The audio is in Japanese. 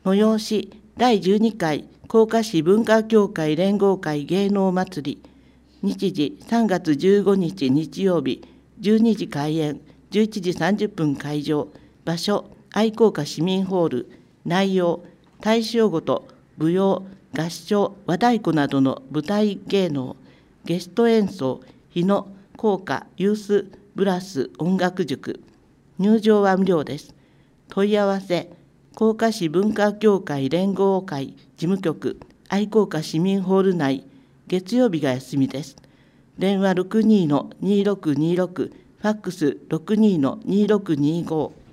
催し第12回甲賀市文化協会連合会芸能祭り、日時3月15日日曜日、12時開演、11時30分会場、場所愛好家市民ホール、内容大正琴、舞踊、合唱、和太鼓などの舞台芸能、ゲスト演奏、日野校歌ユースブラス音楽塾、入場は無料です。問い合わせ甲賀市文化協会連合会事務局愛好家市民ホール内、月曜日が休みです。電話 62-2626、ファックス 62-2625